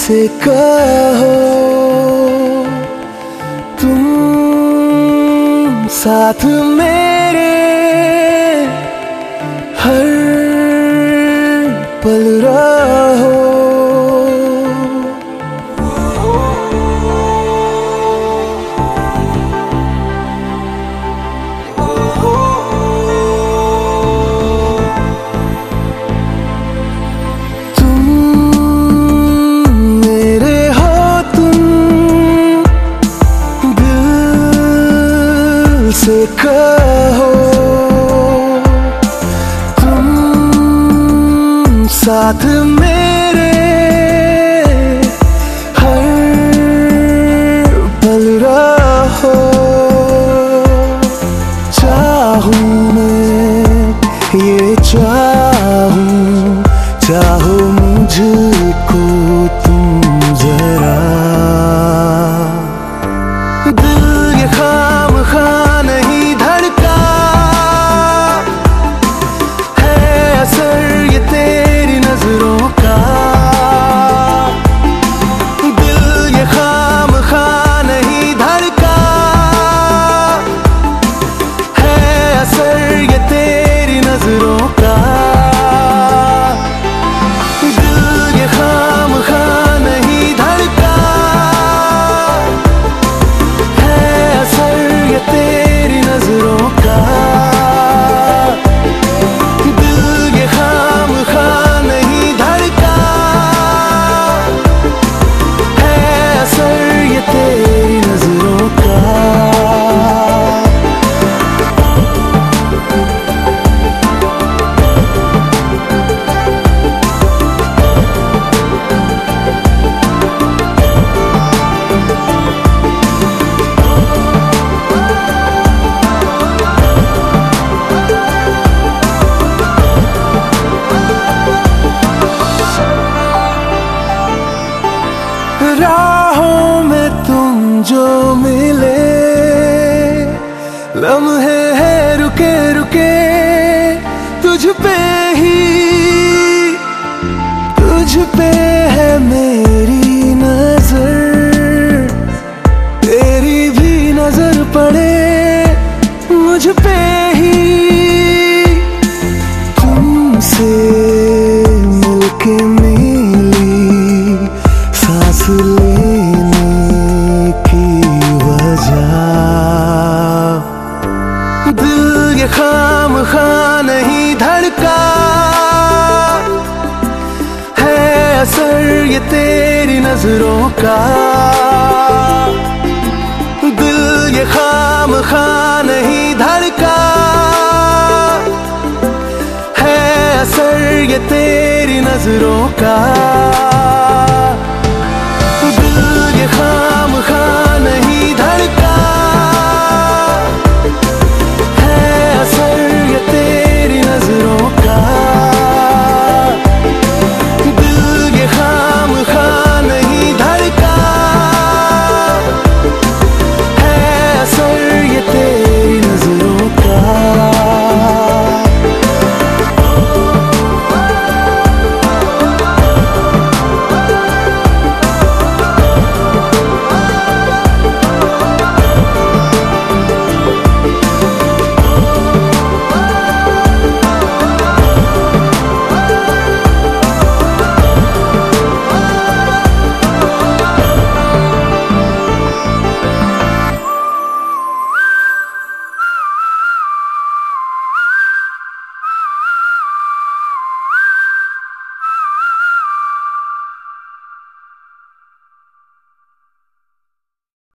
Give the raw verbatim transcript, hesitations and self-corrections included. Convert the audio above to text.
से कहो तुम साथ मेरे हर पल रहो। से कहो तुम साथ मेरे हर पल रहो। चाहूं मैं ये चाहूं चाहो मुझको तुम जरा। दिल ये खाम खा नहीं धड़का है असर ये तेरी नजरों का। दिल ये खाम खा नहीं धड़का है असर ये तेरी नजरों का। दिल ये खाम खा नहीं धड़का है असर ये तेरी नजरों का। दिल ये खाम खा नहीं धड़का है असर ये तेरी नजरों का। राहों में तुम जो मिले लम्हे हैं रुके रुके तुझ पे ही तुझ पे है मेरी नजर। तेरी भी नजर पड़े मुझ पे ही तुमसे मिलके मिली सांस लेने की वजह। दिल ये खाम खा नहीं धड़का है असर ये तेरी नजरों का। दिल ये खाम खा नहीं धड़का है असर ये तेरी नजरों का।